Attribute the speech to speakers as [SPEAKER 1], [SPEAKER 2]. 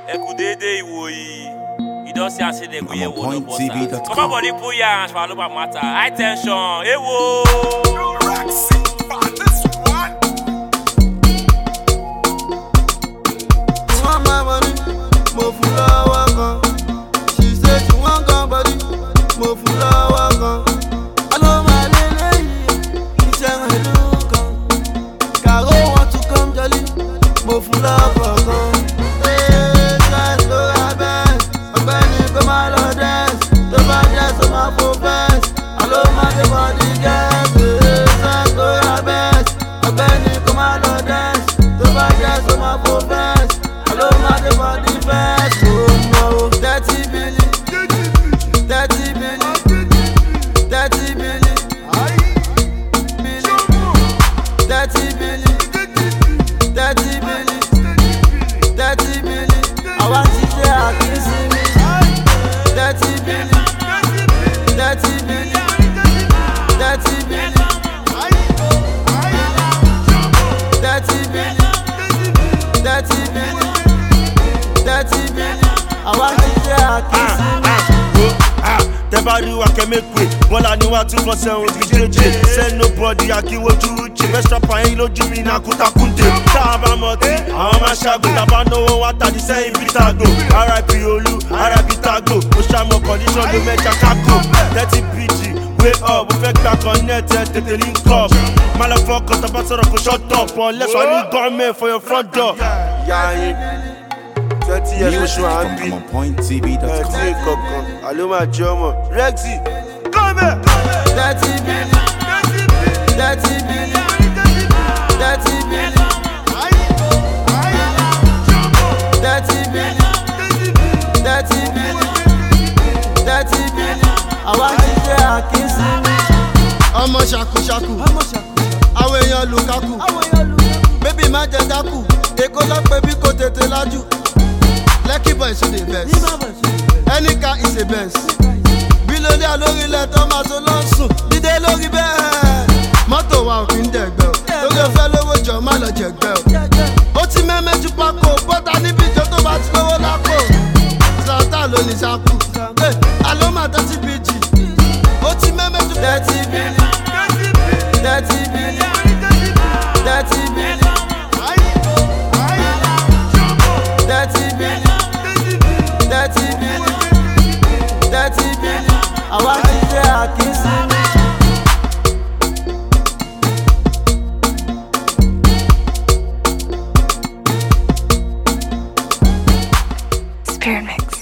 [SPEAKER 1] Ekudede iwoyi. You don't see us in the way
[SPEAKER 2] Point TV.com.
[SPEAKER 1] Come on, body put your hands for a little matter. High tension. Hey, whoa.
[SPEAKER 3] She said she want gun body, mo fulawa kan. Hello my lady, she say hello kan. Caro want to come jolly, mo fulawa kan. Hey, guys go abeg, ọ̀gbẹ́ni kó má lọ dance, tó bá dance ó máa fò fence. Hello my body girl, hey, guys go abeg, ọ̀gbẹ́ni kó má lọ dance, tó bá dance ó máa fò fence. Hello my body fence. 30 billion, 30 billion, 30 billion, 30 billion, 30 billion, 30 billion. I want to say I can see me. 30 billion, 30 billion, 30 billion, 30 billion, 30 billion, 30 billion. I want to say I can see me.
[SPEAKER 4] Tẹ́bárí wa kẹ́ make way, bọ́lá ni wá 247 bí jẹ́jẹ́. Send nobody akínwojú uche. Best rapper yín lójú mi náà kútakúnte. Tá a bá mọ̀ tí àwọn máa ṣàgbó. Tàbá náwó wá tàdí sẹ́yìn bí tàgò. RIP Olú, RIP Tago. Mo ṣàmọ̀ condition ló mẹ́ja kákò. 30 BG, way up, mo fẹ́ gba connect ẹ̀ tètè link up. Má lọ fọkàn tó bá sọ̀rọ̀ kò shut up. Unless I need government for your front door. Yáyín. 20 years
[SPEAKER 2] Music
[SPEAKER 4] old,
[SPEAKER 2] from ComeOnPointTV.com.
[SPEAKER 4] Allô ma Jomo, Rexy, come here.
[SPEAKER 3] 30 billion, 30 billion, 30 billion, 30 billion, 30 billion, 30 billion. I want to say I can see me. Ọmọ ṣàkúṣàkú, àwọn èèyàn Lukaku, baby má jẹ dákú, Èkó lọ́pẹ́ bí kò tètè lájú. Lucky boys to the best. Any car is a best. Billionaire lórí ilẹ̀ tó máa tó lọ sùn. Dídé lórí bẹ́ẹ̀. Mọ́tò wa ò kí ń dẹ̀gbẹ́ o. Lórí ọ̀fẹ́ lówó jọ má lọ jẹ̀gbẹ́ o. Ó ti mẹ́mẹ́jú pákó. Bọ́tà níbi ìjọ tó bá ti lówó lápò. Zlatan ló ní sáku. Àló máa 30 BG. Ó ti mẹ́mẹ́jú 30 billion. 30 billion. 30 billion. 30 billion, 30 billion, 30 billion. I want to say I can see me.
[SPEAKER 5] Spirit Mix.